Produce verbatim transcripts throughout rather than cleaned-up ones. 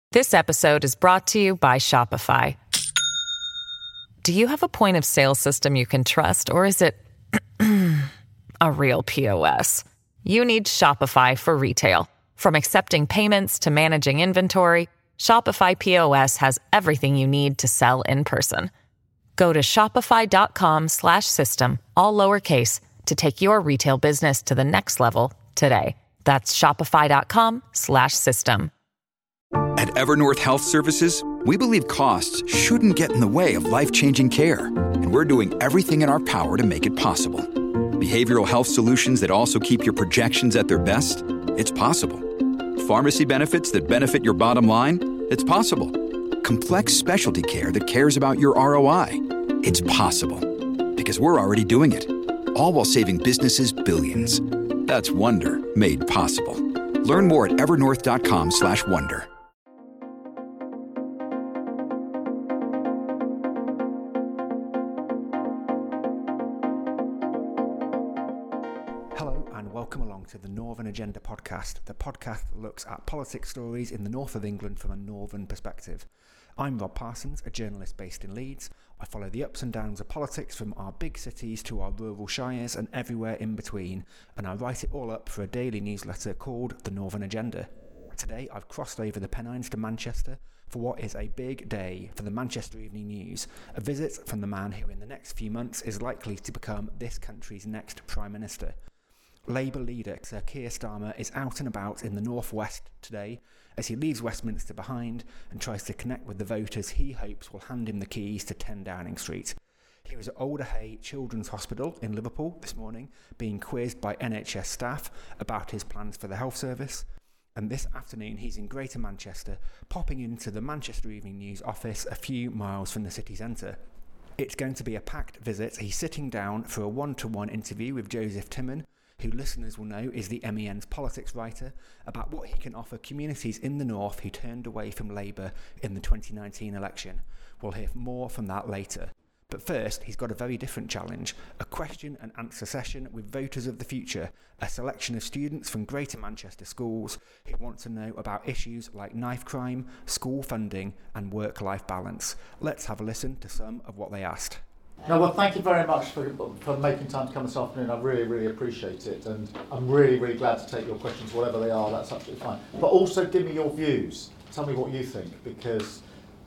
This episode is brought to you by Shopify. Do you have a point of sale system you can trust, or is it a real P O S? You need Shopify for retail. From accepting payments to managing inventory, Shopify P O S has everything you need to sell in person. Go to shopify.com slash system, all lowercase, to take your retail business to the next level today. That's shopify.com slash system. At Evernorth Health Services, we believe costs shouldn't get in the way of life-changing care, and we're doing everything in our power to make it possible. Behavioral health solutions that also keep your projections at their best? It's possible. Pharmacy benefits that benefit your bottom line? It's possible. Complex specialty care that cares about your R O I? It's possible. Because we're already doing it. All while saving businesses billions. That's Wonder made possible. Learn more at evernorth.com slash wonder. Hello and welcome along to the Northern Agenda podcast, the podcast that looks at politics stories in the north of England from a northern perspective. I'm Rob Parsons, a journalist based in Leeds. I follow the ups and downs of politics from our big cities to our rural shires and everywhere in between, and I write it all up for a daily newsletter called The Northern Agenda. Today I've crossed over the Pennines to Manchester for what is a big day for the Manchester Evening News, a visit from the man who in the next few months is likely to become this country's next Prime Minister. Labour leader Sir Keir Starmer is out and about in the northwest today as he leaves Westminster behind and tries to connect with the voters he hopes will hand him the keys to ten Downing Street. He was at Alder Hey Children's Hospital in Liverpool this morning being quizzed by N H S staff about his plans for the health service, and this afternoon he's in Greater Manchester popping into the Manchester Evening News office a few miles from the city centre. It's going to be a packed visit. He's sitting down for a one-to-one interview with Joseph Timman, who listeners will know is the M E N's politics writer, about what he can offer communities in the north who turned away from Labour in the twenty nineteen election. We'll hear more from that later. But first, he's got a very different challenge, a question and answer session with voters of the future, a selection of students from Greater Manchester schools who want to know about issues like knife crime, school funding and work-life balance. Let's have a listen to some of what they asked. No, well, thank you very much for, for making time to come this afternoon. I really, really appreciate it. And I'm really, really glad to take your questions, whatever they are, that's absolutely fine. But also give me your views. Tell me what you think, because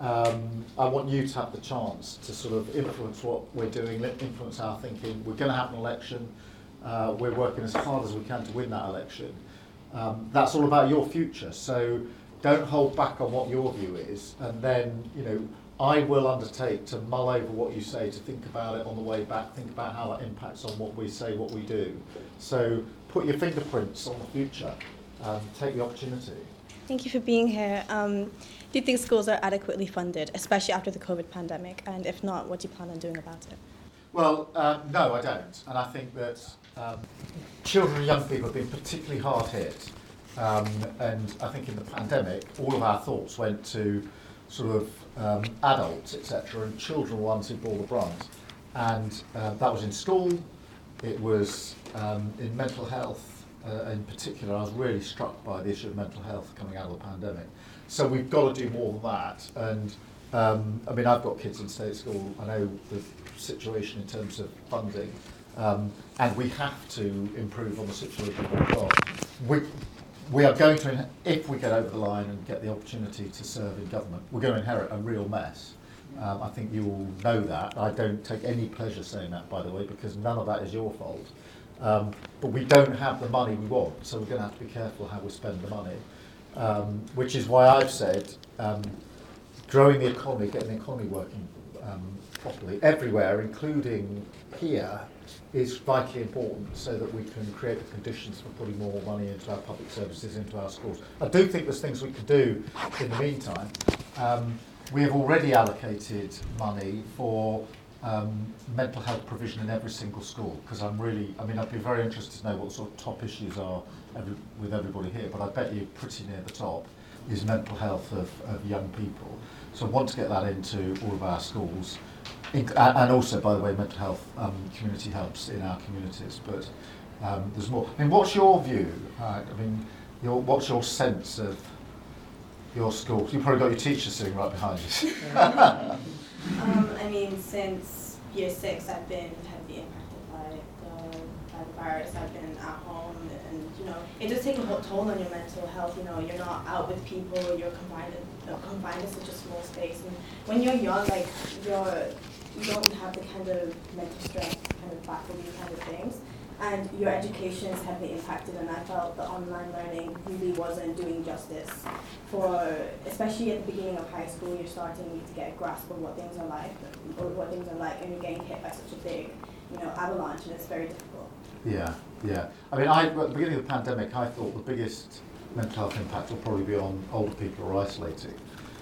um, I want you to have the chance to sort of influence what we're doing, influence our thinking. We're going to have an election. Uh, we're working as hard as we can to win that election. Um, that's all about your future. So don't hold back on what your view is. And then, you know, I will undertake to mull over what you say, to think about it on the way back, think about how that impacts on what we say, what we do. So put your fingerprints on the future and take the opportunity. Thank you for being here. Um, do you think schools are adequately funded, especially after the COVID pandemic? And if not, what do you plan on doing about it? Well, um, no, I don't. And I think that um, children and young people have been particularly hard hit. Um, and I think in the pandemic, all of our thoughts went to sort of um, adults, et cetera, and children were ones who bore the brunt. And uh, that was in school, it was um, in mental health uh, in particular. I was really struck by the issue of mental health coming out of the pandemic. So we've got to do more than that. And um, I mean, I've got kids in state school, I know the situation in terms of funding, um, and we have to improve on the situation we've got. We, We are going to, if we get over the line and get the opportunity to serve in government, we're going to inherit a real mess. Um, I think you all know that. I don't take any pleasure saying that, by the way, because none of that is your fault. Um, but we don't have the money we want, so we're going to have to be careful how we spend the money. Um, which is why I've said um, growing the economy, getting the economy working um, properly everywhere, including here, is vitally important so that we can create the conditions for putting more money into our public services, into our schools. I do think there's things we can do in the meantime. Um, we have already allocated money for um, mental health provision in every single school, because I'm really, I mean, I'd be very interested to know what sort of top issues are every, with everybody here, but I bet you pretty near the top is mental health of, of young people. So I want to get that into all of our schools. And also, by the way, mental health um, community helps in our communities. But um, there's more. I mean, what's your view? Uh, I mean, your, what's your sense of your school? You've probably got your teacher sitting right behind you. um, I mean, since year six, I've been heavily impacted by the, by the virus. I've been at home, and you know, it does take a whole toll on your mental health. You know, you're not out with people. You're confined, in, uh, confined in such a small space. And when you're young, like you're, you don't have the kind of mental strength to kind of battle these kind of things. And your education is heavily impacted, and I felt the online learning really wasn't doing justice for, especially at the beginning of high school, you're starting to get a grasp of what things are like, or what things are like, and you're getting hit by such a big, you know, avalanche, and it's very difficult. Yeah, yeah. I mean, I, at the beginning of the pandemic, I thought the biggest mental health impact will probably be on older people who are isolating.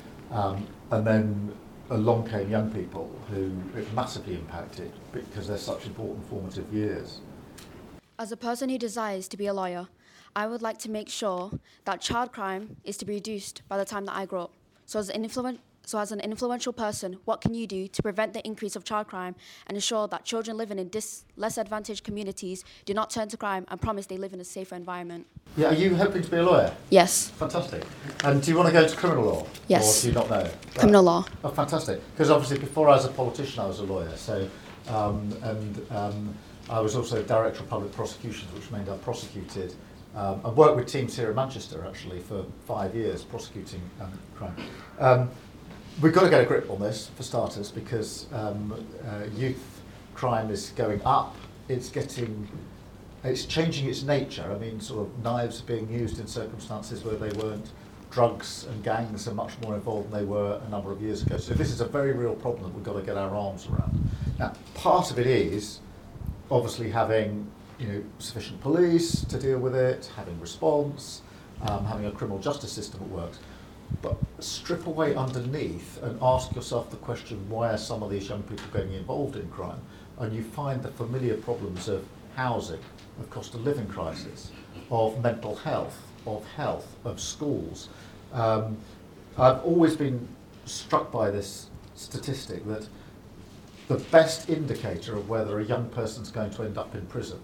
Um, and then along came young people who it massively impacted because they're such important formative years. As a person who desires to be a lawyer, I would like to make sure that child crime is to be reduced by the time that I grow up. So as an, influen- so as an influential person, what can you do to prevent the increase of child crime and ensure that children living in dis- less advantaged communities do not turn to crime and promise they live in a safer environment? Yeah, are you hoping to be a lawyer? Yes. Fantastic. And do you want to go into criminal law? Yes. Or do you not know? Criminal law. Oh, fantastic. Because obviously before I was a politician, I was a lawyer. So, um, and um, I was also Director of Public Prosecutions, which meant I prosecuted um, I worked with teams here in Manchester actually for five years prosecuting um, crime. Um, we've got to get a grip on this for starters because um, uh, youth crime is going up. It's getting, it's changing its nature. I mean, sort of knives are being used in circumstances where they weren't. Drugs and gangs are much more involved than they were a number of years ago. So this is a very real problem that we've got to get our arms around. Now, part of it is obviously having, you know, sufficient police to deal with it, having response, um, having a criminal justice system that works. But strip away underneath and ask yourself the question, why are some of these young people getting involved in crime? And you find the familiar problems of housing, of cost of living crisis, of mental health, of health, of schools. Um, I've always been struck by this statistic that the best indicator of whether a young person's going to end up in prison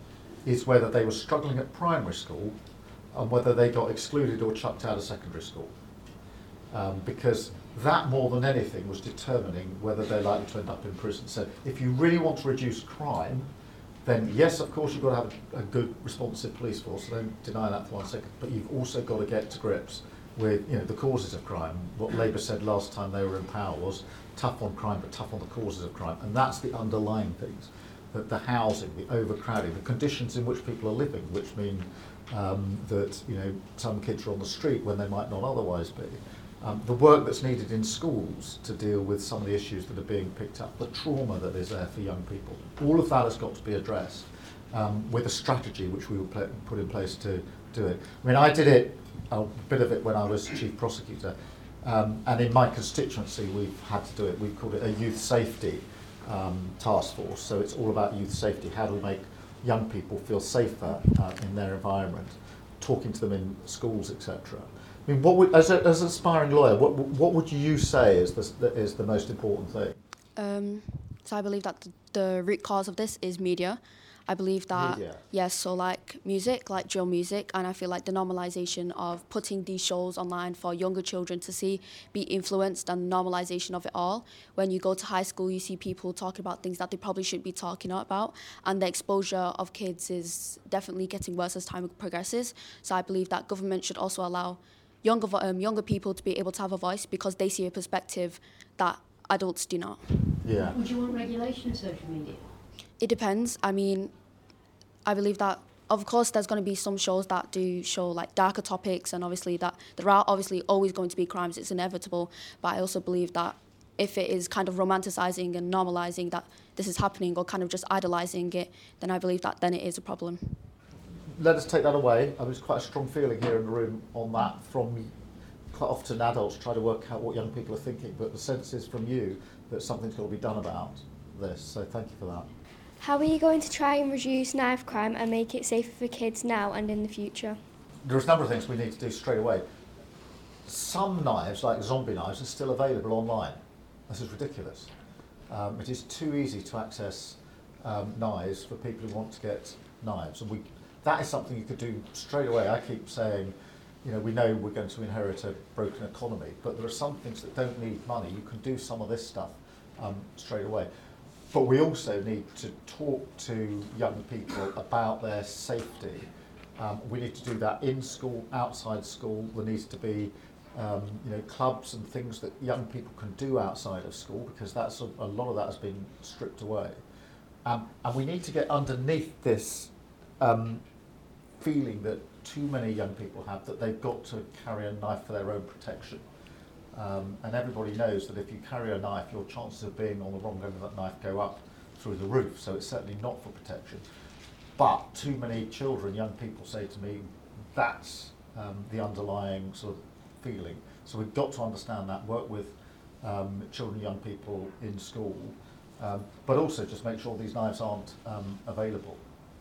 is whether they were struggling at primary school and whether they got excluded or chucked out of secondary school. Um, because that more than anything was determining whether they're likely to end up in prison. So if you really want to reduce crime, then yes, of course, you've got to have a, a good responsive police force, so don't deny that for one second, but you've also got to get to grips with, you know, the causes of crime. What Labour said last time they were in power was tough on crime, but tough on the causes of crime, and that's the underlying things, that the housing, the overcrowding, the conditions in which people are living, which mean um, that, you know, some kids are on the street when they might not otherwise be. Um, the work that's needed in schools to deal with some of the issues that are being picked up, the trauma that is there for young people, all of that has got to be addressed um, with a strategy which we will pl- put in place to do it. I mean, I did it, a bit of it when I was Chief Prosecutor, um, and in my constituency we've had to do it. We've called it a youth safety um, task force, so it's all about youth safety. How do we make young people feel safer uh, in their environment, talking to them in schools, et cetera. I mean, what would, as, a, as an aspiring lawyer, what what would you say is the is the most important thing? Um, so I believe that the, the root cause of this is media. I believe that Media. yes, so like music, like drill music, and I feel like the normalization of putting these shows online for younger children to see, be influenced, and the normalization of it all. When you go to high school, you see people talking about things that they probably shouldn't be talking about, and the exposure of kids is definitely getting worse as time progresses. So I believe that government should also allow younger um, younger people to be able to have a voice because they see a perspective that adults do not. Yeah. Would you want regulation of social media? It depends. I mean, I believe that, of course, there's going to be some shows that do show like darker topics, and obviously that there are obviously always going to be crimes. It's inevitable. But I also believe that if it is kind of romanticizing and normalizing that this is happening, or kind of just idolizing it, then I believe that then it is a problem. Let us take that away. I mean, there's quite a strong feeling here in the room on that from quite often adults try to work out what young people are thinking, but the sense is from you that something's got to be done about this. So thank you for that. How are you going to try and reduce knife crime and make it safer for kids now and in the future? There's a number of things we need to do straight away. Some knives, like zombie knives, are still available online. This is ridiculous. Um, it is too easy to access um, knives for people who want to get knives, and we that is something you could do straight away. I keep saying, you know, we know we're going to inherit a broken economy, but there are some things that don't need money. You can do some of this stuff um, straight away. But we also need to talk to young people about their safety. Um, we need to do that in school, outside school. There needs to be um, you know, clubs and things that young people can do outside of school, because that's a, a lot of that has been stripped away. Um, and we need to get underneath this um, feeling that too many young people have, that they've got to carry a knife for their own protection. Um, and everybody knows that if you carry a knife, your chances of being on the wrong end of that knife go up through the roof, so it's certainly not for protection. But too many children, young people say to me, that's um, the underlying sort of feeling. So we've got to understand that, work with um, children, young people in school, um, but also just make sure these knives aren't um, available.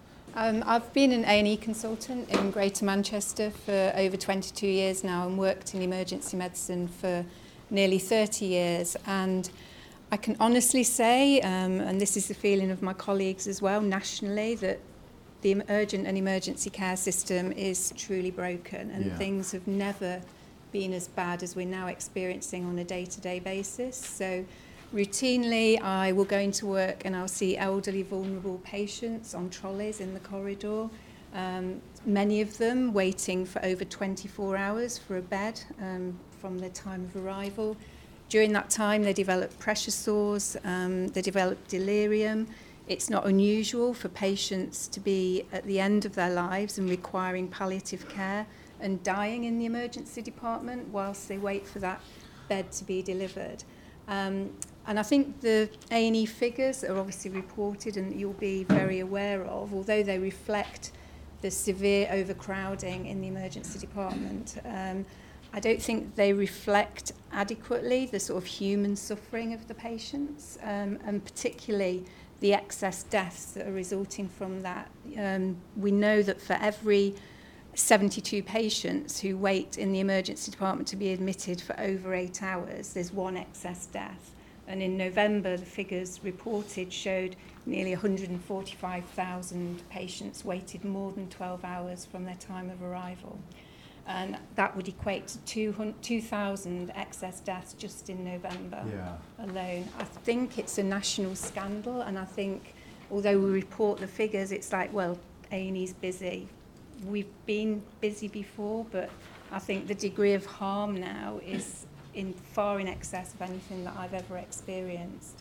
Um, I've been an A and E consultant in Greater Manchester for over twenty-two years now, and worked in emergency medicine for nearly thirty years. And I can honestly say, um, and this is the feeling of my colleagues as well nationally, that the urgent and emergency care system is truly broken, and yeah. things have never been as bad as we're now experiencing on a day-to-day basis. So routinely, I will go into work and I'll see elderly, vulnerable patients on trolleys in the corridor, um, many of them waiting for over twenty-four hours for a bed um, from their time of arrival. During that time, they develop pressure sores, um, they develop delirium. It's not unusual for patients to be at the end of their lives and requiring palliative care and dying in the emergency department whilst they wait for that bed to be delivered. Um, and I think the A and E figures are obviously reported and you'll be very aware of, although they reflect the severe overcrowding in the emergency department. Um, I don't think they reflect adequately the sort of human suffering of the patients, um, and particularly the excess deaths that are resulting from that. Um, we know that for every seventy-two patients who wait in the emergency department to be admitted for over eight hours, there's one excess death. And in November, the figures reported showed nearly one hundred forty-five thousand patients waited more than twelve hours from their time of arrival. And that would equate to two thousand excess deaths just in November yeah. alone. I think it's a national scandal, and I think, although we report the figures, it's like, well, A and E's busy. We've been busy before, but I think the degree of harm now is in far in excess of anything that I've ever experienced.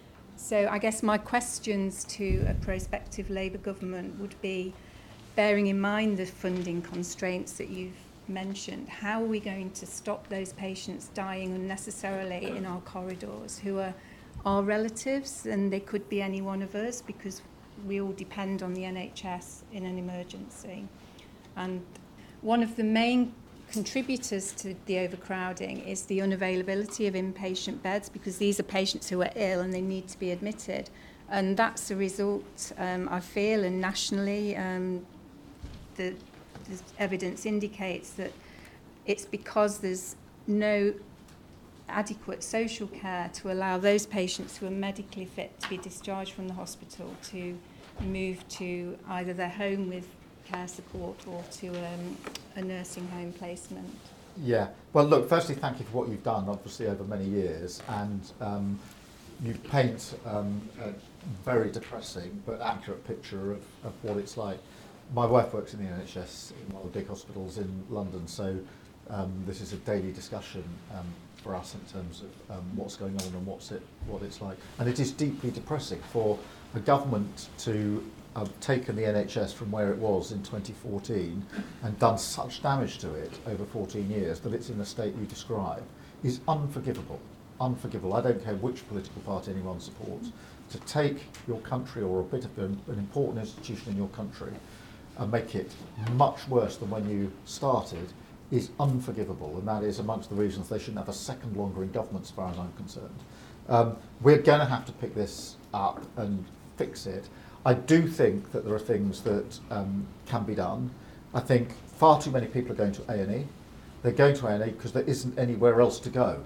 So I guess my questions to a prospective Labour government would be, bearing in mind the funding constraints that you've mentioned, how are we going to stop those patients dying unnecessarily in our corridors who are our relatives, and they could be any one of us because we all depend on the N H S in an emergency. And one of the main contributors to the overcrowding is the unavailability of inpatient beds, because these are patients who are ill and they need to be admitted. And that's a result, um, I feel, and nationally, um, the, the evidence indicates that it's because there's no adequate social care to allow those patients who are medically fit to be discharged from the hospital to move to either their home with care support or to um, a nursing home placement. Yeah, well look, firstly thank you for what you've done obviously over many years, and um, you paint um, a very depressing but accurate picture of, of what it's like. My wife works in the N H S in one of the big hospitals in London, so um, this is a daily discussion um, for us in terms of um, what's going on and what's it, what it's like. And it is deeply depressing for a government to have taken the N H S from where it was in twenty fourteen and done such damage to it over fourteen years that it's in the state you describe is unforgivable. Unforgivable. I don't care which political party anyone supports. To take your country or a bit of an, an important institution in your country and make it much worse than when you started is unforgivable, and that is amongst the reasons they shouldn't have a second longer in government as far as I'm concerned. Um, we're going to have to pick this up and fix it. I do think that there are things that um, can be done. I think far too many people are going to A and E. They're going to A and E because there isn't anywhere else to go.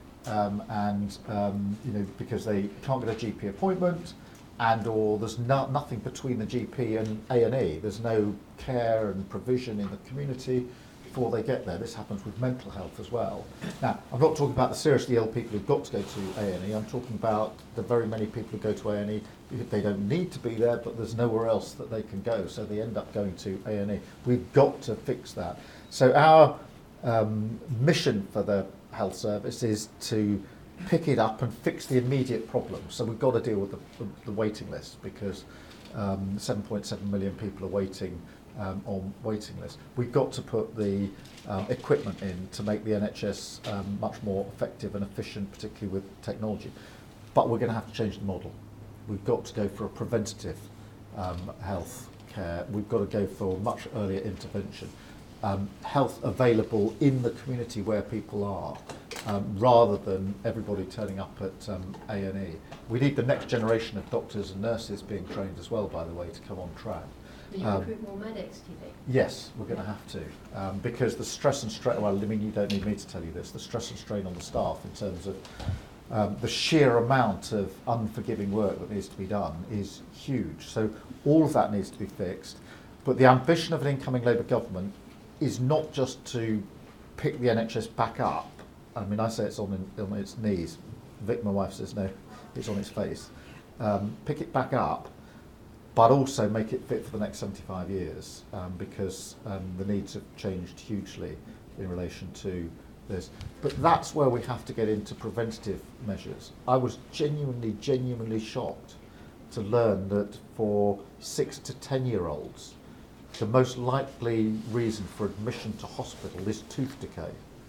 Um, and um, you know, because they can't get a G P appointment, and or there's no, nothing between the G P and A and E. There's no care and provision in the community. before they get there. This happens with mental health as well. Now, I'm not talking about the seriously ill people who've got to go to A and E. I'm talking about the very many people who go to A and E. They don't need to be there, but there's nowhere else that they can go, so they end up going to A and E. We've got to fix that. So our um, mission for the health service is to pick it up and fix the immediate problems. So we've got to deal with the, the, the waiting list, because um, seven point seven million people are waiting um, on waiting lists. We've got to put the um, equipment in to make the N H S um, much more effective and efficient, particularly with technology. But we're going to have to change the model. We've got to go for a preventative um, health care. We've got to go for much earlier intervention. Um, health available in the community where people are, um, rather than everybody turning up at um, A and E. We need the next generation of doctors and nurses being trained as well, by the way, to come on track. Will you Um, recruit more medics, do you think? Yes, we're going to have to, um, because the stress and strain, well, I mean, you don't need me to tell you this, the stress and strain on the staff in terms of um, the sheer amount of unforgiving work that needs to be done is huge. So all of that needs to be fixed. But the ambition of an incoming Labour government is not just to pick the N H S back up. I mean, I say it's on, in, on its knees. Vic, my wife, says no, it's on its face. Um, pick it back up, but also make it fit for the next seventy-five years, um, because um, the needs have changed hugely in relation to this. But that's where we have to get into preventative measures. I was genuinely, genuinely shocked to learn that for six to ten year olds, the most likely reason for admission to hospital is tooth decay,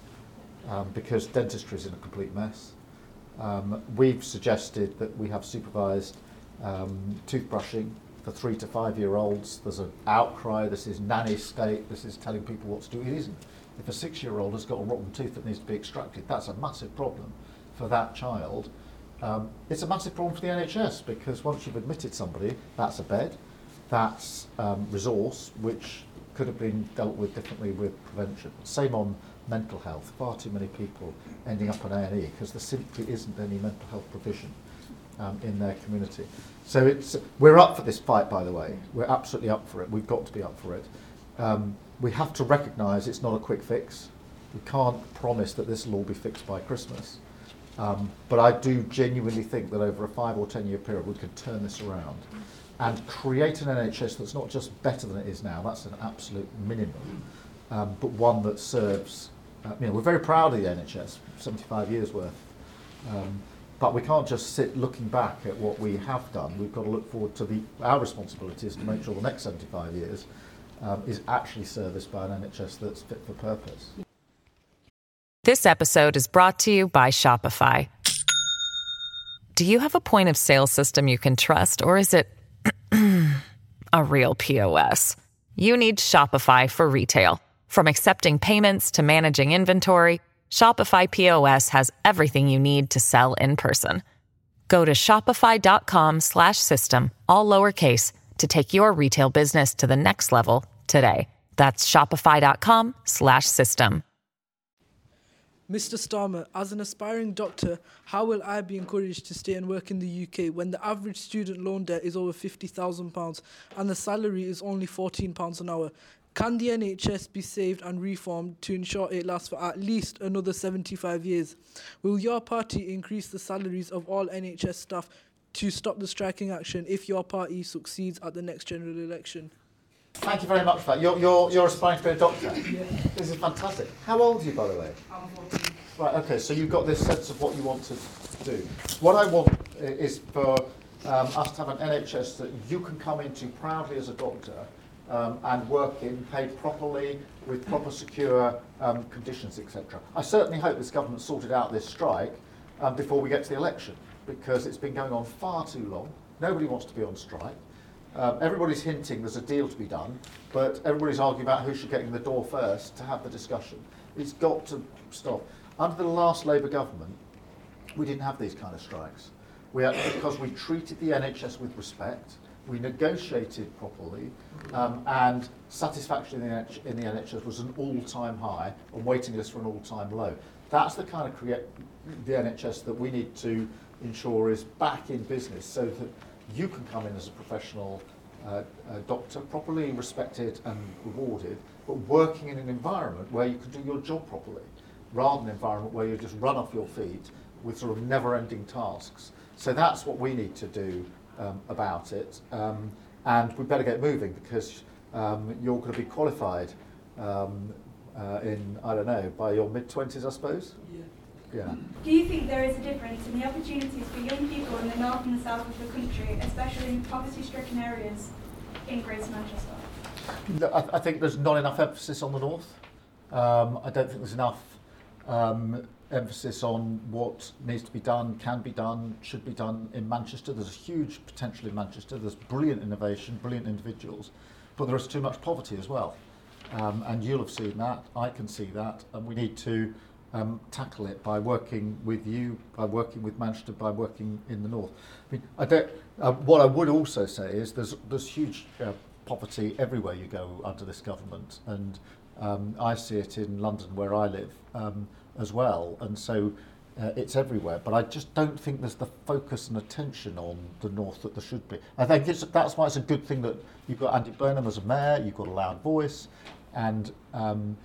um, because dentistry is in a complete mess. Um, we've suggested that we have supervised um, toothbrushing for three to five year olds. There's an outcry, this is nanny state, this is telling people what to do. It isn't. If a six year old has got a rotten tooth that needs to be extracted, that's a massive problem for that child. Um, it's a massive problem for the N H S, because once you've admitted somebody, that's a bed, that's um, resource, which could have been dealt with differently with prevention. Same on mental health. Far too many people ending up in A and E because there simply isn't any mental health provision um, in their community. So it's, we're up for this fight, by the way. We're absolutely up for it. We've got to be up for it. Um, we have to recognise it's not a quick fix. We can't promise that this will all be fixed by Christmas. Um, but I do genuinely think that over a five or ten year period we could turn this around and create an N H S that's not just better than it is now, that's an absolute minimum, um, but one that serves, uh, you know, we're very proud of the N H S, seventy-five years worth, um, but we can't just sit looking back at what we have done. We've got to look forward to the, our responsibility is to make sure the next seventy-five years um, is actually serviced by an N H S that's fit for purpose. This episode is brought to you by Shopify. Do you have a point of sale system you can trust, or is it a real P O S? You need Shopify for retail. From accepting payments to managing inventory, Shopify P O S has everything you need to sell in person. Go to shopify.com slash system, all lowercase, to take your retail business to the next level today. That's shopify.com slash system. Mister Starmer, as an aspiring doctor, how will I be encouraged to stay and work in the U K when the average student loan debt is over fifty thousand pounds and the salary is only fourteen pounds an hour? Can the N H S be saved and reformed to ensure it lasts for at least another seventy-five years? Will your party increase the salaries of all N H S staff to stop the striking action if your party succeeds at the next general election? Thank you very much for that. You're, you're, you're aspiring to be a doctor? Yeah. This is fantastic. How old are you, by the way? I'm fourteen. Right, okay, so you've got this sense of what you want to do. What I want is for um, us to have an N H S that you can come into proudly as a doctor um, and work in, paid properly, with proper secure um, conditions, et cetera. I certainly hope this government sorted out this strike um, before we get to the election, because it's been going on far too long. Nobody wants to be on strike. Um, everybody's hinting there's a deal to be done, but everybody's arguing about who should get in the door first to have the discussion. It's got to stop. Under the last Labour government, we didn't have these kind of strikes. We had, because we treated the N H S with respect, we negotiated properly, um, and satisfaction in the, N H- in the N H S was an all-time high, and waiting lists were an all-time low. That's the kind of create the N H S that we need to ensure is back in business, so that you can come in as a professional uh, a doctor, properly respected and rewarded, but working in an environment where you can do your job properly, rather than an environment where you just run off your feet with sort of never-ending tasks. So that's what we need to do um, about it. Um, and we better get moving, because um, you're going to be qualified um, uh, in, I don't know, by your mid-twenties, I suppose? Yeah. Yeah. Do you think there is a difference in the opportunities for young people in the north and the south of the country, especially in poverty-stricken areas in Greater Manchester? No, I, I think there's not enough emphasis on the north. Um, I don't think there's enough um, emphasis on what needs to be done, can be done, should be done in Manchester. There's a huge potential in Manchester. There's brilliant innovation, brilliant individuals, but there is too much poverty as well. Um, and you'll have seen that, I can see that, and we need to um, tackle it by working with you, by working with Manchester, by working in the north. I mean, I don't, uh, what I would also say is there's, there's huge uh, poverty everywhere you go under this government, and um, I see it in London where I live um, as well, and so uh, it's everywhere, but I just don't think there's the focus and attention on the north that there should be. I think it's, that's why it's a good thing that you've got Andy Burnham as a mayor, you've got a loud voice, and um,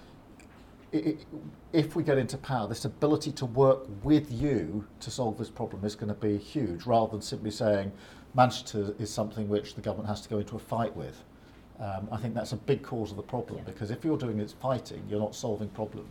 it, it, if we get into power, this ability to work with you to solve this problem is going to be huge, rather than simply saying Manchester is something which the government has to go into a fight with. Um, I think that's a big cause of the problem, yeah. Because if you're doing it fighting, you're not solving problems.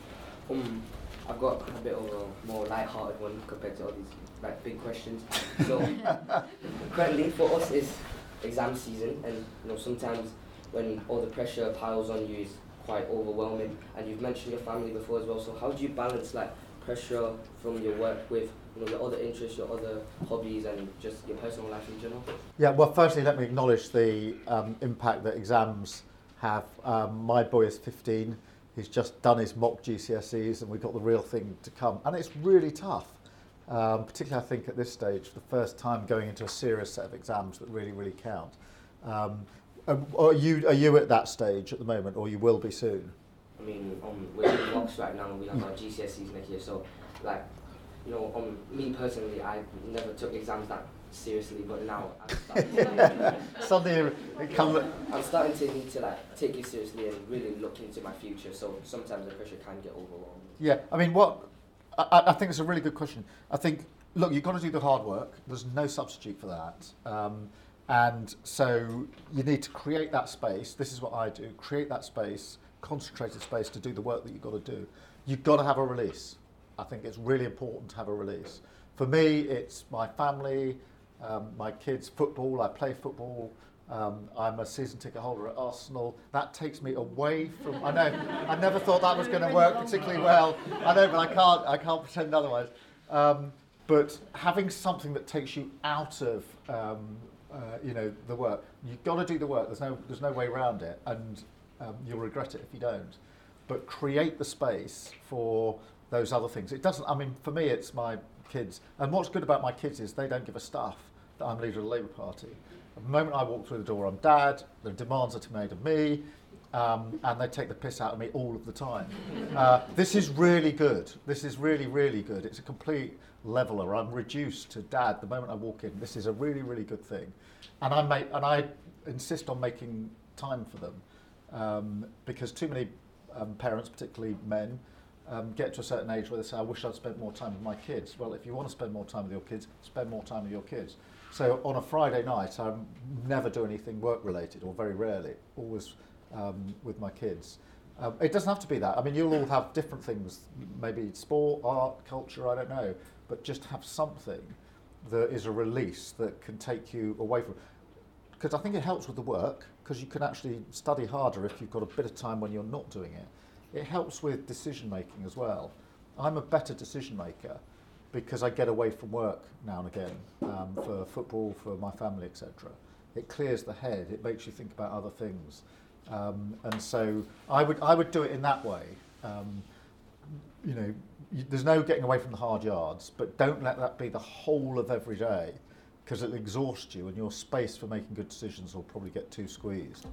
Um, I've got a bit of a more light-hearted one compared to all these like big questions. So currently for us is exam season, and you know sometimes when all the pressure piles on you is quite overwhelming. And you've mentioned your family before as well. So how do you balance like pressure from your work with you know your other interests, your other hobbies, and just your personal life in general? Yeah. Well, firstly, let me acknowledge the um, impact that exams have. Um, my boy is fifteen. He's just done his mock G C S Es, and we've got the real thing to come. And it's really tough, um, particularly I think at this stage, for the first time going into a serious set of exams that really, really count. Um, are you are you at that stage at the moment, or you will be soon? I mean, um, we're in mocks right now, and we have our G C S Es next year. So, like, you know, um, me personally, I never took exams that seriously, but now I'm starting to, Suddenly it comes. I'm starting to need to like take it seriously and really look into my future. So sometimes the pressure can get overwhelming. Yeah, I mean, what I, I think it's a really good question. I think, look, you've got to do the hard work. There's no substitute for that, um, and so you need to create that space. This is what I do: create that space, concentrated space to do the work that you've got to do. You've got to have a release. I think it's really important to have a release. For me, it's my family. Um, my kids' football, I play football, um, I'm a season ticket holder at Arsenal. That takes me away from, I know, I never thought that was going to work particularly well. I know, but I can't, I can't pretend otherwise. Um, but having something that takes you out of, um, uh, you know, the work, you've got to do the work, there's no, there's no way around it, and um, you'll regret it if you don't. But create the space for those other things. It doesn't, I mean, for me, it's my kids. And what's good about my kids is they don't give a stuff that I'm leader of the Labour Party. The moment I walk through the door, I'm dad, the demands are to be made of me, um, and they take the piss out of me all of the time. Uh, this is really good. This is really, really good. It's a complete leveller. I'm reduced to dad the moment I walk in. This is a really, really good thing. And I, make, and I insist on making time for them, um, because too many um, parents, particularly men, Um, get to a certain age where they say, I wish I'd spent more time with my kids. Well, if you want to spend more time with your kids, spend more time with your kids. So on a Friday night, I never do anything work-related, or very rarely, always um, with my kids. Um, it doesn't have to be that. I mean, you'll all have different things, maybe sport, art, culture, I don't know, but just have something that is a release that can take you away from, because I think it helps with the work, because you can actually study harder if you've got a bit of time when you're not doing it. It helps with decision making as well. I'm a better decision maker because I get away from work now and again, um, for football, for my family, et cetera. It clears the head. It makes you think about other things, um, and so I would I would do it in that way. Um, you know, you, there's no getting away from the hard yards, but don't let that be the whole of every day, because it'll exhaust you, and your space for making good decisions will probably get too squeezed.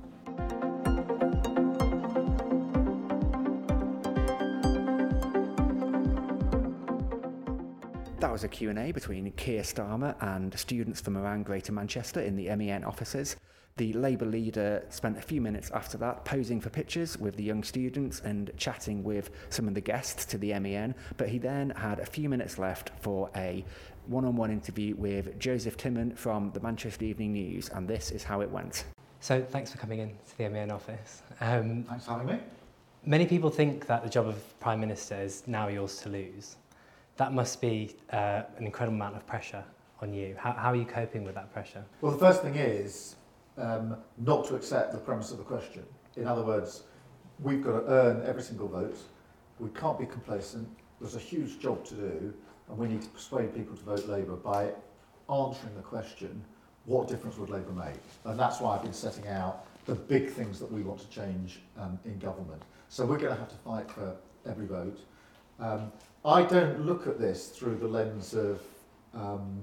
That was a Q and A between Keir Starmer and students from around Greater Manchester in the M E N offices. The Labour leader spent a few minutes after that posing for pictures with the young students and chatting with some of the guests to the M E N, but he then had a few minutes left for a one-on-one interview with Joseph Timon from the Manchester Evening News, and this is how it went. So thanks for coming in to the M E N office. Um, Thanks for having me. Many people think that the job of Prime Minister is now yours to lose. That must be uh, an incredible amount of pressure on you. How, how are you coping with that pressure? Well, the first thing is um, not to accept the premise of the question. In other words, we've got to earn every single vote. We can't be complacent. There's a huge job to do, and we need to persuade people to vote Labour by answering the question, what difference would Labour make? And that's why I've been setting out the big things that we want to change um, in government. So we're going to have to fight for every vote. Um, I don't look at this through the lens of um,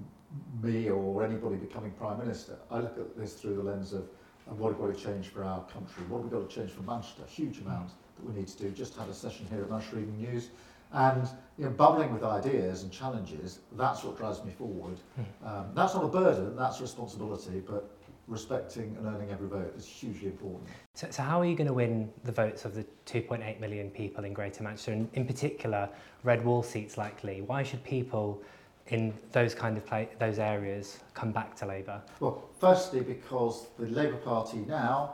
me or anybody becoming Prime Minister. I look at this through the lens of uh, what have we got to change for our country, what have we got to change for Manchester, a huge amount that we need to do. Just had a session here at Manchester Evening News, and you know, bubbling with ideas and challenges, that's what drives me forward. Um, that's not a burden, that's a responsibility, but respecting and earning every vote is hugely important. So, so how are you going to win the votes of the two point eight million people in Greater Manchester, and in particular red wall seats likely? Why should people in those kind of play, those areas come back to Labour? Well, firstly because the Labour Party now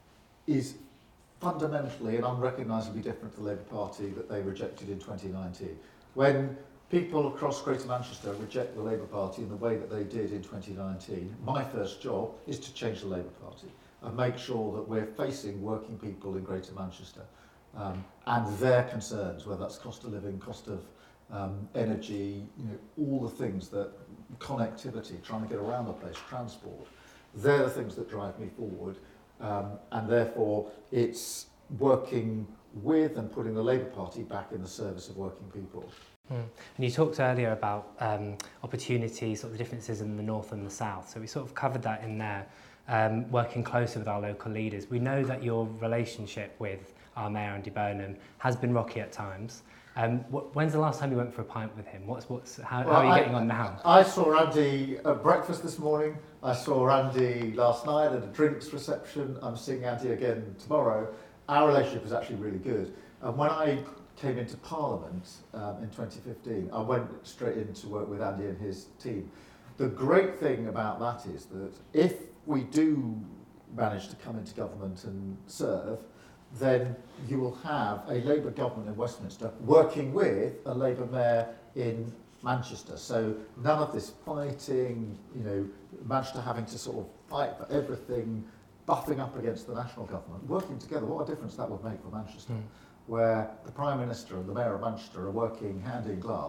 is fundamentally and unrecognisably different to the Labour Party that they rejected in twenty nineteen. When people across Greater Manchester reject the Labour Party in the way that they did in twenty nineteen, my first job is to change the Labour Party and make sure that we're facing working people in Greater Manchester um, and their concerns, whether that's cost of living, cost of um, energy, you know, all the things that, connectivity, trying to get around the place, transport, they're the things that drive me forward, um, and therefore it's working with and putting the Labour Party back in the service of working people. Mm. And you talked earlier about um, opportunities, sort of the differences in the north and the south. So we sort of covered that in there, um, working closer with our local leaders. We know that your relationship with our Mayor Andy Burnham has been rocky at times. Um, wh- when's the last time you went for a pint with him? What's what's how, Well, how are you I, getting on now? I saw Andy at breakfast this morning. I saw Andy last night at a drinks reception. I'm seeing Andy again tomorrow. Our relationship is actually really good. And when I came into Parliament um, in twenty fifteen, I went straight in to work with Andy and his team. The great thing about that is that if we do manage to come into government and serve, then you will have a Labour government in Westminster working with a Labour mayor in Manchester. So none of this fighting, you know, Manchester having to sort of fight for everything, buffing up against the national government, working together. What a difference that would make for Manchester. Mm. Where the Prime Minister and the Mayor of Manchester are working hand in glove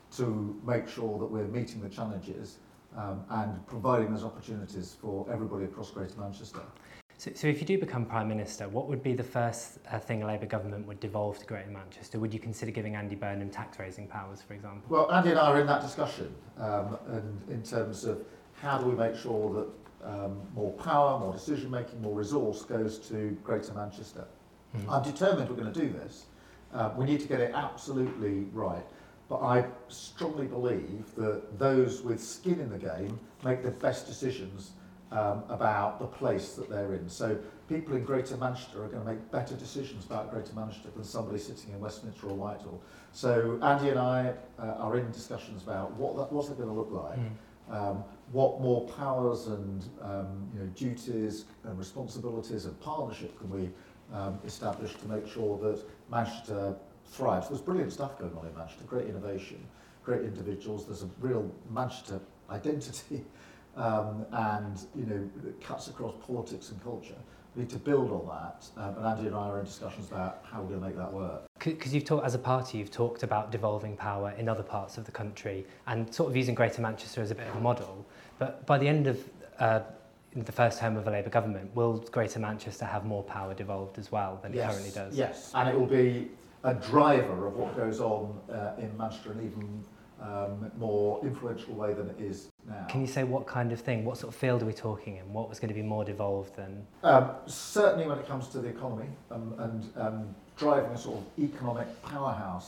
to make sure that we're meeting the challenges um, and providing those opportunities for everybody across Greater Manchester. So, so if you do become Prime Minister, what would be the first uh, thing a Labour government would devolve to Greater Manchester? Would you consider giving Andy Burnham tax-raising powers, for example? Well, Andy and I are in that discussion um, and in terms of how do we make sure that um, more power, more decision-making, more resource goes to Greater Manchester. Mm-hmm. I'm determined we're going to do this. Uh, we need to get it absolutely right. But I strongly believe that those with skin in the game make the best decisions um, about the place that they're in. So people in Greater Manchester are going to make better decisions about Greater Manchester than somebody sitting in Westminster or Whitehall. So Andy and I uh, are in discussions about what that, what's it going to look like. Mm. Um, what more powers and um, you know, duties and responsibilities and partnership can we Um, established to make sure that Manchester thrives. There's brilliant stuff going on in Manchester, great innovation, great individuals. There's a real Manchester identity um, and you know it cuts across politics and culture. We need to build on that, um, and Andy and I are in discussions about how we're going to make that work. Because you've talked, as a party, you've talked about devolving power in other parts of the country and sort of using Greater Manchester as a bit of a model. But by the end of uh, in the first term of a Labour government, will Greater Manchester have more power devolved as well than yes, it currently does? Yes, and it will be a driver of what goes on uh, in Manchester in an even um, more influential way than it is now. Can you say what kind of thing, what sort of field are we talking in? What was going to be more devolved than? Um, certainly when it comes to the economy um, and um, driving a sort of economic powerhouse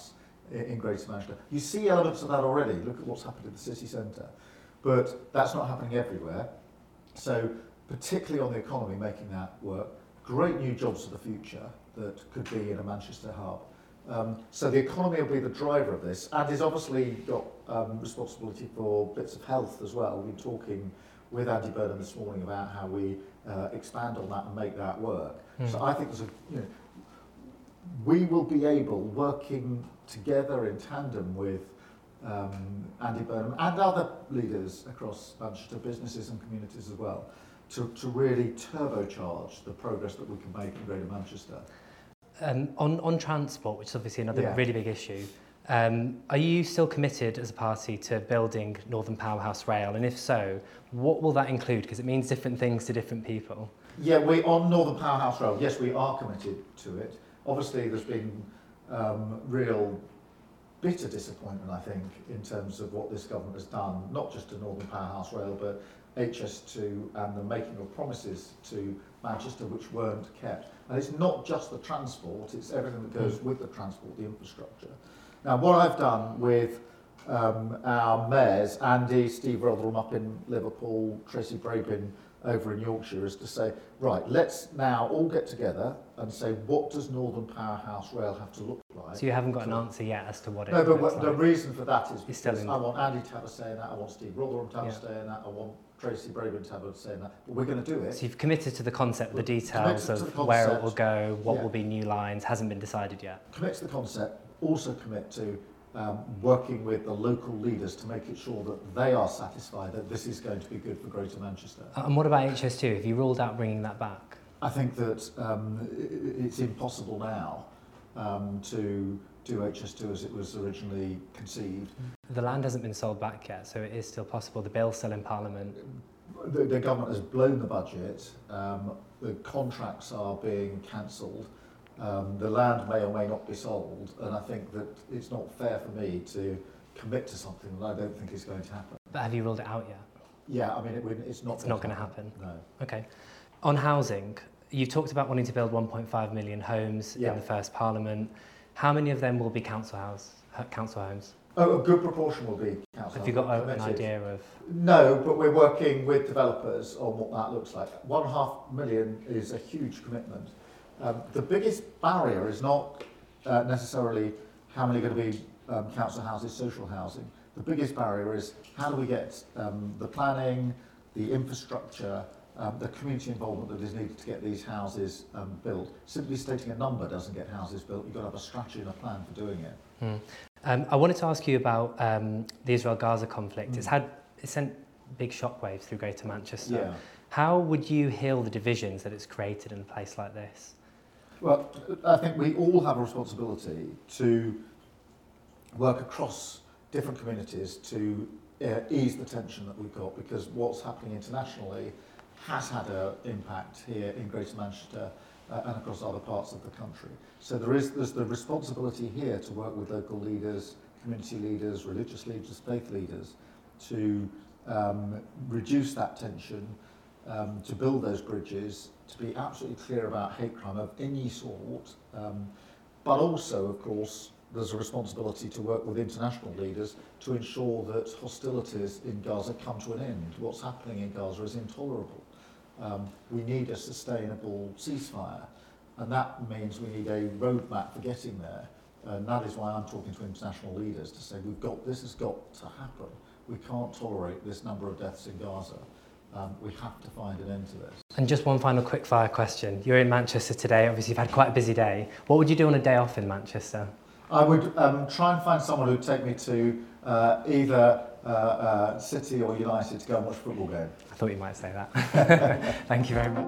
in, in Greater Manchester. You see elements of that already. Look at what's happened in the city centre. But that's not happening everywhere. So particularly on the economy, making that work. Great new jobs for the future that could be in a Manchester hub. Um, so the economy will be the driver of this, and has obviously got um, responsibility for bits of health as well. We've been talking with Andy Burnham this morning about how we uh, expand on that and make that work. Mm. So I think there's a, you know, we will be able, working together in tandem with um, Andy Burnham and other leaders across Manchester, businesses and communities as well, to, to really turbocharge the progress that we can make in Greater Manchester. Um, on, on transport, which is obviously another Yeah. really big issue, um, are you still committed as a party to building Northern Powerhouse Rail? And if so, what will that include? Because it means different things to different people. Yeah, we on Northern Powerhouse Rail, yes, we are committed to it. Obviously, there's been um, real bitter disappointment, I think, in terms of what this government has done, not just to Northern Powerhouse Rail, but H S two and the making of promises to Manchester which weren't kept. And it's not just the transport, it's everything that goes with the transport, the infrastructure. Now, what I've done with um, our mayors, Andy, Steve Rotherham up in Liverpool, Tracy Brabin over in Yorkshire, is to say, right, let's now all get together and say, what does Northern Powerhouse Rail have to look like? So you haven't got an answer yet as to what it No, but looks what, the like. reason for that is You're still because in- I want Andy to have a say in that, I want Steve Rotherham to have Yeah. a say in that, I want Tracy Brabin to have a say in that. But we're going to do it. So you've committed to the concept, the We're details committed of to the where it concept. will go, what Yeah. will be new lines, hasn't been decided yet. Commit to the concept, also commit to um, working with the local leaders to make it sure that they are satisfied that this is going to be good for Greater Manchester. And what about H S two? Have you ruled out bringing that back? I think that um, i- it's impossible now um, to do H S two as it was originally conceived. The land hasn't been sold back yet, so it is still possible. The bill's still in Parliament. The, the government has blown the budget, um, the contracts are being cancelled, um, the land may or may not be sold, and I think that it's not fair for me to commit to something that I don't think is going to happen. But have you ruled it out yet? Yeah, I mean, it, it's not It's not going to happen. No. Okay. On housing, you've talked about wanting to build one point five million homes Yeah. in the first Parliament. How many of them will be council house, uh, council homes? Oh, a good proportion will be council. Have you got a, an committed. idea of? No, but we're working with developers on what that looks like. One and a half million is a huge commitment. Um, the biggest barrier is not uh, necessarily how many are going to be um, council houses, social housing. The biggest barrier is how do we get um, the planning, the infrastructure, um, the community involvement that is needed to get these houses um, built. Simply stating a number doesn't get houses built. You've got to have a strategy and a plan for doing it. Hmm. Um, I wanted to ask you about um, the Israel-Gaza conflict. Mm. It's had it's sent big shockwaves through Greater Manchester. Yeah. How would you heal the divisions that it's created in a place like this? Well, I think we all have a responsibility to work across different communities to uh, ease the tension that we've got, because what's happening internationally has had an impact here in Greater Manchester uh, and across other parts of the country. So there is there's the responsibility here to work with local leaders, community leaders, religious leaders, faith leaders, to um, reduce that tension, um, to build those bridges, to be absolutely clear about hate crime of any sort, um, but also, of course, there's a responsibility to work with international leaders to ensure that hostilities in Gaza come to an end. What's happening in Gaza is intolerable. Um, we need a sustainable ceasefire, and that means we need a roadmap for getting there. And that is why I'm talking to international leaders to say we've got this has got to happen. We can't tolerate this number of deaths in Gaza. Um, we have to find an end to this. And just one final quick fire question. You're in Manchester today. Obviously, you've had quite a busy day. What would you do on a day off in Manchester? I would um, try and find someone who'd take me to uh, either uh, uh, City or United to go and watch a football game. I thought you might say that. Thank you very much.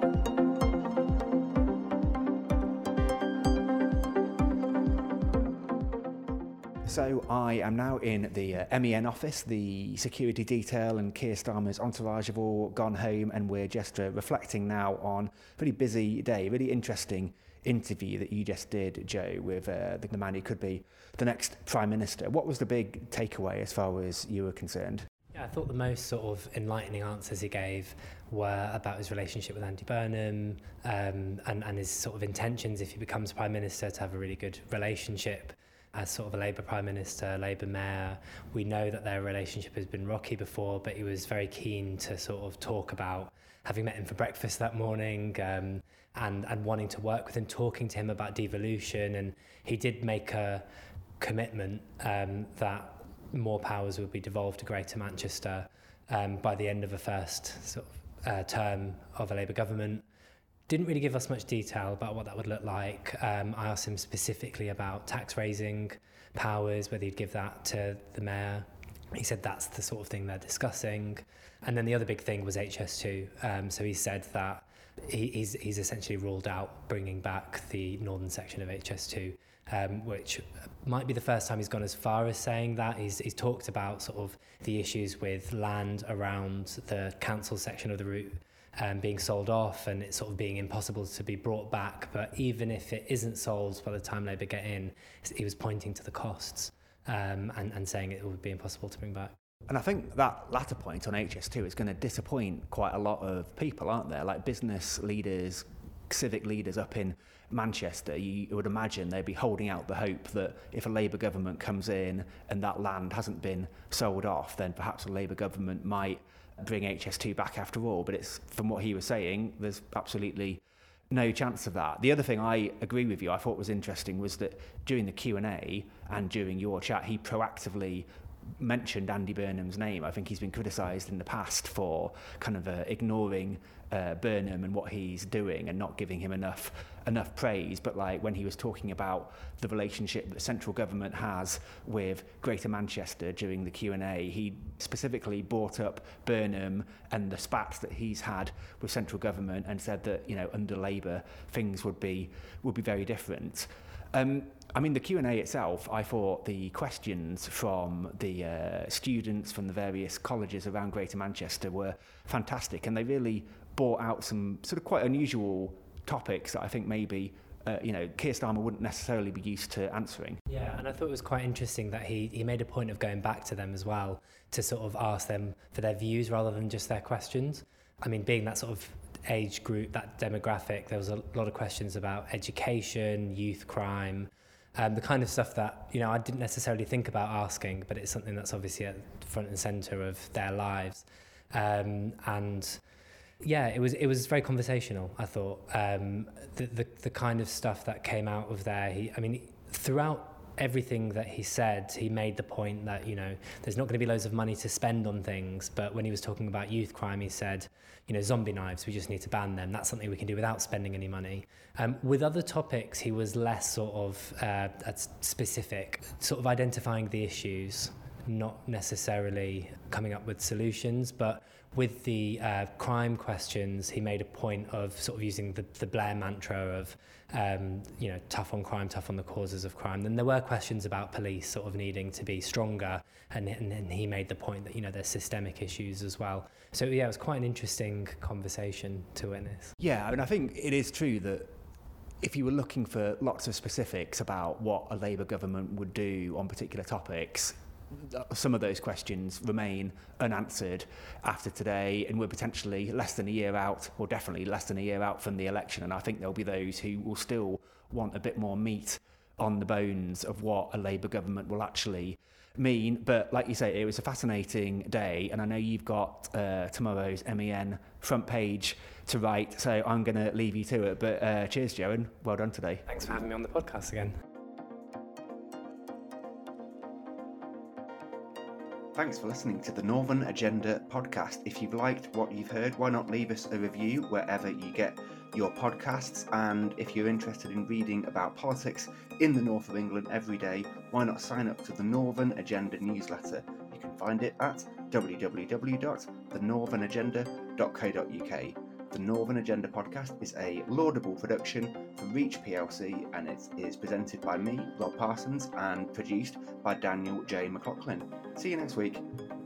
So I am now in the uh, M E N office. The security detail and Keir Starmer's entourage have all gone home, and we're just uh, reflecting now on a pretty busy day, really interesting interview that you just did, Joe, with uh, the man who could be the next Prime Minister. What was the big takeaway as far as you were concerned? Yeah, I thought the most sort of enlightening answers he gave were about his relationship with Andy Burnham um, and, and his sort of intentions if he becomes Prime Minister to have a really good relationship as sort of a Labour Prime Minister, Labour Mayor. We know that their relationship has been rocky before, but he was very keen to sort of talk about having met him for breakfast that morning um, and, and wanting to work with him, talking to him about devolution. And he did make a commitment um, that more powers would be devolved to Greater Manchester um, by the end of the first sort of uh, term of a Labour government. Didn't really give us much detail about what that would look like. Um, I asked him specifically about tax raising powers, whether he'd give that to the mayor. He said that's the sort of thing they're discussing. And then the other big thing was H S two. Um, so he said that he, he's, he's essentially ruled out bringing back the northern section of H S two, um, which might be the first time he's gone as far as saying that. He's, he's talked about sort of the issues with land around the council section of the route Um, being sold off and it sort of being impossible to be brought back. But even if it isn't sold by the time Labour get in, he was pointing to the costs um, and, and saying it would be impossible to bring back. And I think that latter point on H S two is going to disappoint quite a lot of people, aren't there? Like business leaders, civic leaders up in Manchester, you would imagine they'd be holding out the hope that if a Labour government comes in and that land hasn't been sold off, then perhaps a Labour government might bring H S two back after all. But it's, from what he was saying, there's absolutely no chance of that. The other thing I agree with you, I thought was interesting, was that during the Q and A and during your chat, he proactively mentioned Andy Burnham's name. I think he's been criticised in the past for kind of uh, ignoring uh, Burnham and what he's doing and not giving him enough enough praise. But like when he was talking about the relationship that central government has with Greater Manchester during the Q and A, he specifically brought up Burnham and the spats that he's had with central government and said that, you know, under Labour things would be would be very different. Um, I mean, the Q and A itself, I thought the questions from the uh, students from the various colleges around Greater Manchester were fantastic, and they really brought out some sort of quite unusual topics that I think maybe, uh, you know, Keir Starmer wouldn't necessarily be used to answering. Yeah, and I thought it was quite interesting that he, he made a point of going back to them as well to sort of ask them for their views rather than just their questions. I mean, being that sort of age group, that demographic, there was a lot of questions about education, youth crime, um, the kind of stuff that, you know, I didn't necessarily think about asking, but it's something that's obviously at the front and centre of their lives. Um, and yeah, it was it was very conversational, I thought. Um, the, the the kind of stuff that came out of there, he, I mean, throughout everything that he said, he made the point that, you know, there's not going to be loads of money to spend on things. But when he was talking about youth crime, he said, you know, zombie knives, we just need to ban them. That's something we can do without spending any money. Um, with other topics, he was less sort of uh, specific, sort of identifying the issues, not necessarily coming up with solutions. But with the uh, crime questions, he made a point of sort of using the, the Blair mantra of, um, you know, tough on crime, tough on the causes of crime. Then there were questions about police sort of needing to be stronger, and, and, and he made the point that, you know, there's systemic issues as well. So yeah, it was quite an interesting conversation to witness. Yeah, I mean, I think it is true that if you were looking for lots of specifics about what a Labour government would do on particular topics, some of those questions remain unanswered after today, and we're potentially less than a year out, or definitely less than a year out from the election. And I think there'll be those who will still want a bit more meat on the bones of what a Labour government will actually mean. But like you say, it was a fascinating day, and I know you've got uh, tomorrow's M E N front page to write, so I'm going to leave you to it. But uh, cheers, Joe, and well done today. Thanks for having me on the podcast again. Thanks for listening to the Northern Agenda podcast. If you've liked what you've heard, why not leave us a review wherever you get your podcasts? And if you're interested in reading about politics in the north of England every day, why not sign up to the Northern Agenda newsletter? You can find it at w w w dot the northern agenda dot co dot u k. The Northern Agenda podcast is a laudable production from Reach P L C, and it is presented by me, Rob Parsons, and produced by Daniel J. McLaughlin. See you next week.